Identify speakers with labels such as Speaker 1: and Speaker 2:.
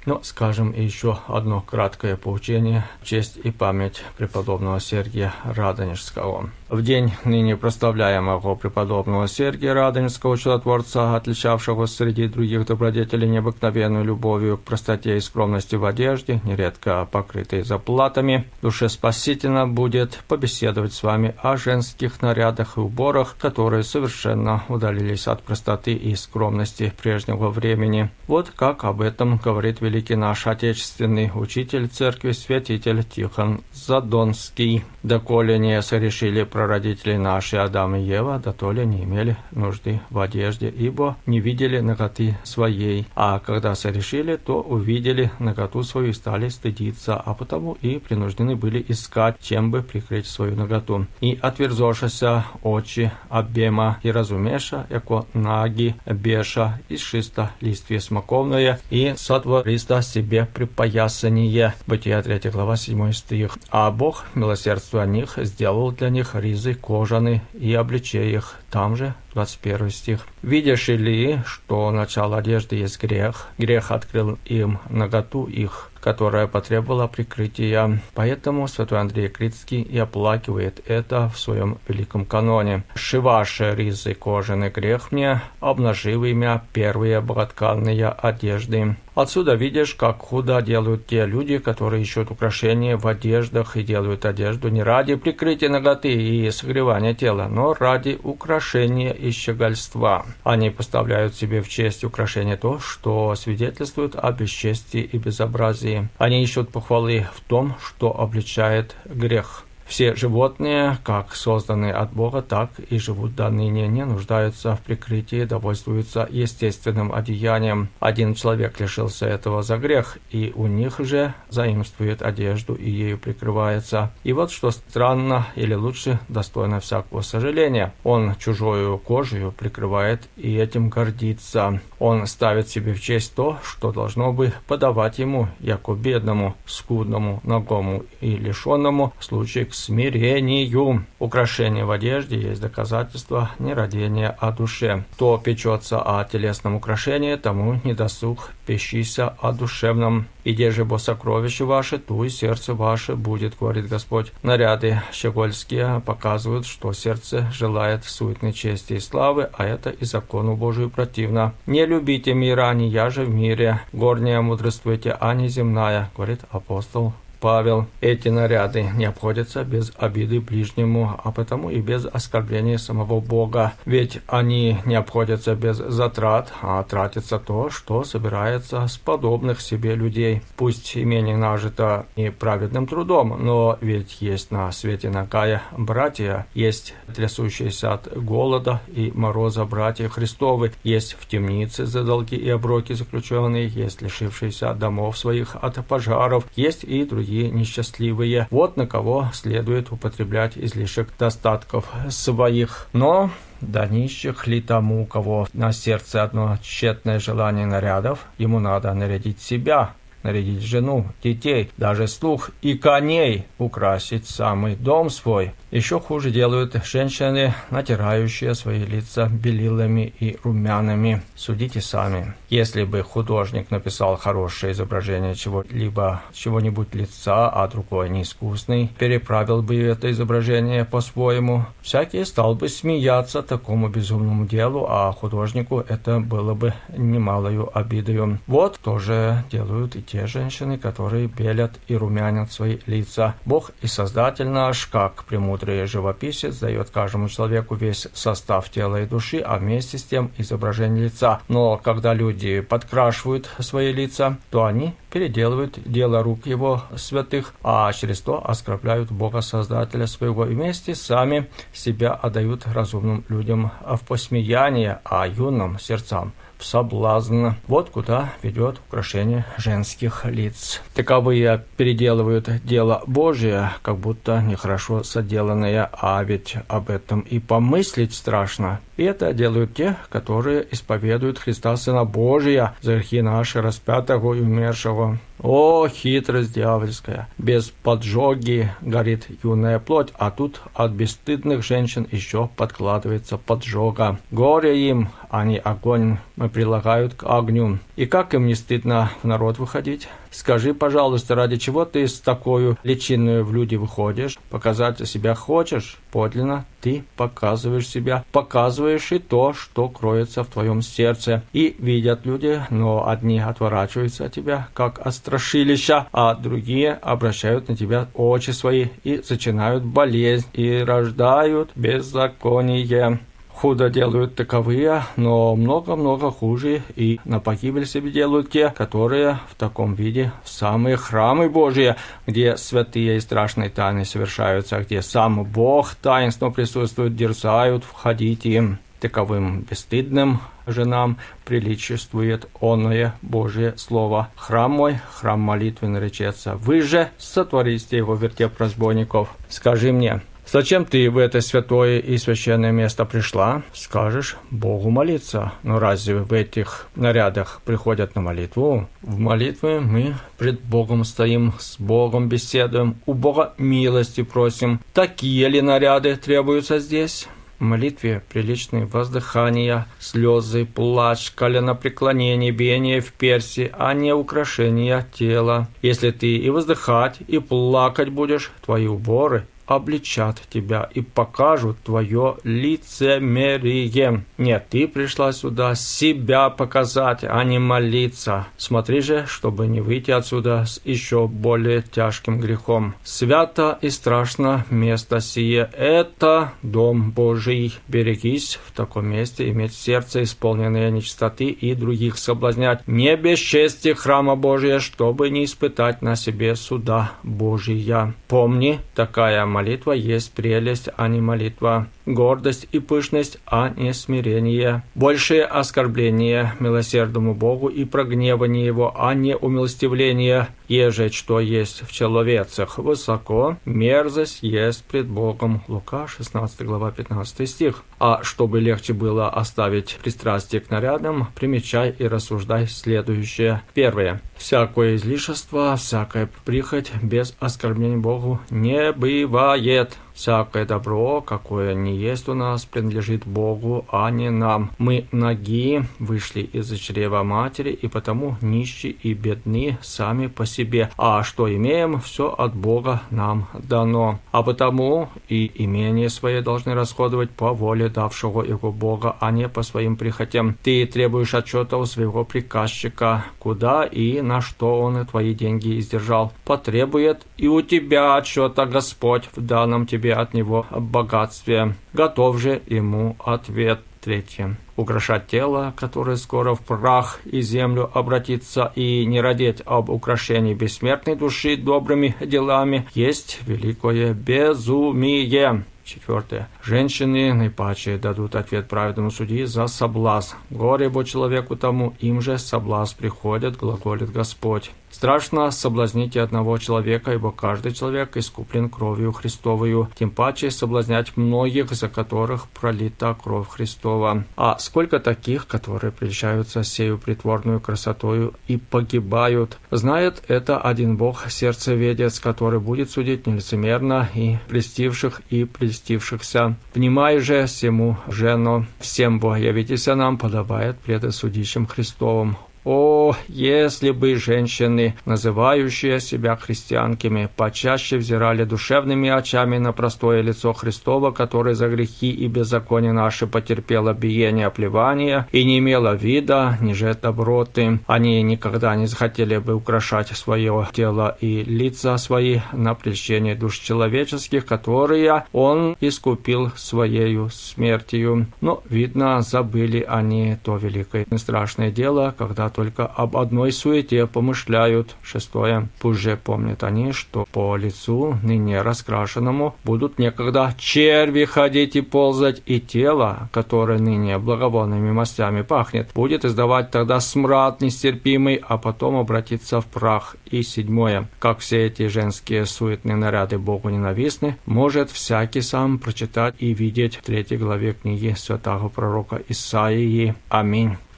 Speaker 1: Но скажем еще одно краткое поучение в честь и память преподобного Сергия Радонежского. В день ныне прославляемого преподобного Сергия Радонежского, чудотворца, отличавшегося среди других добродетелей необыкновенной любовью к простоте и скромности в одежде, нередко покрытой заплатами, душеспасительно будет побеседовать с вами о женских нарядах и уборах, которые совершенно удалились от простоты и скромности прежнего времени. Вот как об этом говорит великий наш отечественный учитель церкви святитель Тихон Задонский. «Доколе не согрешили прародители наши Адам и Ева, дотоле не имели нужды в одежде, ибо не видели наготы своей, а когда согрешили, то увидели наготу свою и стали стыдиться, а потому и принуждены были искать, чем бы прикрыть свою наготу. И отверзошися очи обема и разумеша, яко наги беша, и шиста листвие смоковное, и сотвориста себе припоясание». Бытие 3 глава 7 стих. «А Бог, милосердствуя о них, сделал для них ризы кожаные и обличей их». Там же 21 стих. «Видишь ли, что начало одежды есть грех? Грех открыл им наготу их, которая потребовала прикрытия. Поэтому святой Андрей Критский и оплакивает это в своем великом каноне. «Шиваше ризы кожаный грех мне, обнажив имя первые боготканные одежды». Отсюда видишь, как худо делают те люди, которые ищут украшения в одеждах и делают одежду не ради прикрытия наготы и согревания тела, но ради украшения и щегольства. Они поставляют себе в честь украшения то, что свидетельствует о бесчестии и безобразии. Они ищут похвалы в том, что обличает грех. Все животные, как созданные от Бога, так и живут до ныне, не нуждаются в прикрытии, довольствуются естественным одеянием. Один человек лишился этого за грех, и у них же заимствует одежду и ею прикрывается. И вот что странно, или лучше, достойно всякого сожаления. Он чужою кожею прикрывает и этим гордится. Он ставит себе в честь то, что должно бы подавать ему, яко бедному, скудному, нагому и лишенному, в случае к смирению. Украшение в одежде есть доказательство не родения о душе. Кто печется о телесном украшении, тому не досуг пещися о душевном. «Иде же бо сокровище ваше, ту и сердце ваше будет, говорит Господь». Наряды щегольские показывают, что сердце желает суетной чести и славы, а это и закону Божию противно. «Не любите мира, не я же в мире, горняя мудрствуйте, а не земная», говорит апостол Павел. Эти наряды не обходятся без обиды ближнему, а потому и без оскорбления самого Бога. Ведь они не обходятся без затрат, а тратится то, что собирается с подобных себе людей. Пусть имение нажито не праведным трудом, но ведь есть на свете нагая братья, есть трясущиеся от голода и мороза братья Христовы, есть в темнице за долги и оброки заключенные, есть лишившиеся домов своих от пожаров, есть и другие несчастливые. Вот на кого следует употреблять излишек достатков своих. Но да нищих ли тому, у кого на сердце одно тщетное желание нарядов, ему надо нарядить себя, нарядить жену, детей, даже слуг и коней, украсить самый дом свой. Еще хуже делают женщины, натирающие свои лица белилами и румянами. Судите сами. Если бы художник написал хорошее изображение чего-нибудь лица, а другой неискусный, переправил бы это изображение по-своему, всякий стал бы смеяться такому безумному делу, а художнику это было бы немалою обидою. Вот тоже делают и те женщины, которые белят и румянят свои лица. Бог и Создатель наш, как премудрый живописец, дает каждому человеку весь состав тела и души, а вместе с тем изображение лица. Но когда люди подкрашивают свои лица, то они переделывают дело рук его святых, а через то оскорбляют Бога Создателя своего и вместе сами себя отдают разумным людям в посмеяние, а юным сердцам в соблазн. Вот куда ведет украшение женских лиц. Таковые переделывают дело Божие, как будто нехорошо соделанное, а ведь об этом и помыслить страшно. И это делают те, которые исповедуют Христа Сына Божия, за грехи наши распятого и умершего. О, хитрость дьявольская! Без поджоги горит юная плоть, а тут от бесстыдных женщин еще подкладывается поджога. Горе им, они огонь прилагают к огню. И как им не стыдно в народ выходить? Скажи, пожалуйста, ради чего ты с такой личиною в люди выходишь? Показать себя хочешь? Подлинно ты показываешь себя, показываешь и то, что кроется в твоем сердце. И видят люди, но одни отворачиваются от тебя, как от страшилища, а другие обращают на тебя очи свои и зачинают болезнь, и рождают беззаконие. Худо делают таковые, но много-много хуже, и на погибель себе делают те, которые в таком виде в самые храмы Божьи, где святые и страшные тайны совершаются, где сам Бог таинственно присутствует, дерзают входить им. Таковым бесстыдным женам приличествует оное Божие Слово. Храм мой, храм молитвы наречется. Вы же сотворите его вертеп разбойников. Скажи мне, зачем ты в это святое и священное место пришла? Скажешь, Богу молиться. Но разве в этих нарядах приходят на молитву? В молитве мы пред Богом стоим, с Богом беседуем, у Бога милости просим. Такие ли наряды требуются здесь? В молитве приличные воздыхания, слезы, плач, коленопреклонение, биение в перси, а не украшения тела. Если ты и воздыхать, и плакать будешь, твои уборы обличат тебя и покажут твое лицемерие. Нет, ты пришла сюда себя показать, а не молиться. Смотри же, чтобы не выйти отсюда с еще более тяжким грехом. Свято и страшно место сие. Это дом Божий. Берегись в таком месте иметь сердце, исполненное нечистоты, и других соблазнять. Не бесчести храма Божия, чтобы не испытать на себе суда Божия. Помни, такая молитва есть прелесть, а не молитва. Гордость и пышность, а не смирение. Большее оскорбление милосердному Богу и прогневание Его, а не умилостивление. Еже, что есть в человецах высоко, мерзость есть пред Богом. Лука, 16 глава, 15 стих. А чтобы легче было оставить пристрастие к нарядам, примечай и рассуждай следующее. Первое. Всякое излишество, всякая прихоть без оскорбления Богу не бывает. Всякое добро, какое не есть у нас, принадлежит Богу, а не нам. Мы ноги вышли из чрева матери, и потому нищи и бедны сами по себе. А что имеем, все от Бога нам дано. А потому и имение свое должны расходовать по воле давшего его Бога, а не по своим прихотям. Ты требуешь отчета у своего приказчика, куда и на что он твои деньги издержал. Потребует и у тебя отчета Господь в данном тебе от него богатстве. Готов же ему ответ. Третье. Украшать тело, которое скоро в прах и землю обратится, и не родить об украшении бессмертной души добрыми делами, есть великое безумие. Четвертое. Женщины наипаче дадут ответ праведному судьи за соблазн. Горе бо человеку тому, им же соблазн приходит, глаголит Господь. Страшно соблазнить одного человека, ибо каждый человек искуплен кровью Христовою, тем паче соблазнять многих, за которых пролита кровь Христова. А сколько таких, которые прельщаются сею притворную красотою и погибают? Знает это один Бог, сердцеведец, который будет судить нелицемерно и прельстивших, и прельстившихся. Внимай же всему жено, всем во явитеся нам подобает пред судищем Христовым. О, если бы женщины, называющие себя христианками, почаще взирали душевными очами на простое лицо Христова, которое за грехи и беззакония наши потерпело биение, оплевание и не имело вида, ниже доброты. Они никогда не захотели бы украшать свое тело и лица свои на прельщение душ человеческих, которые Он искупил Своею смертью. Но, видно, забыли они то великое и страшное дело, когда только об одной суете помышляют. Шестое. Пусть же помнят они, что по лицу ныне раскрашенному будут некогда черви ходить и ползать, и тело, которое ныне благовонными мастями пахнет, будет издавать тогда смрад нестерпимый, а потом обратиться в прах. И седьмое. Как все эти женские суетные наряды Богу ненавистны, может всякий сам прочитать и видеть в 3 главе книги святого пророка Исаии. Аминь.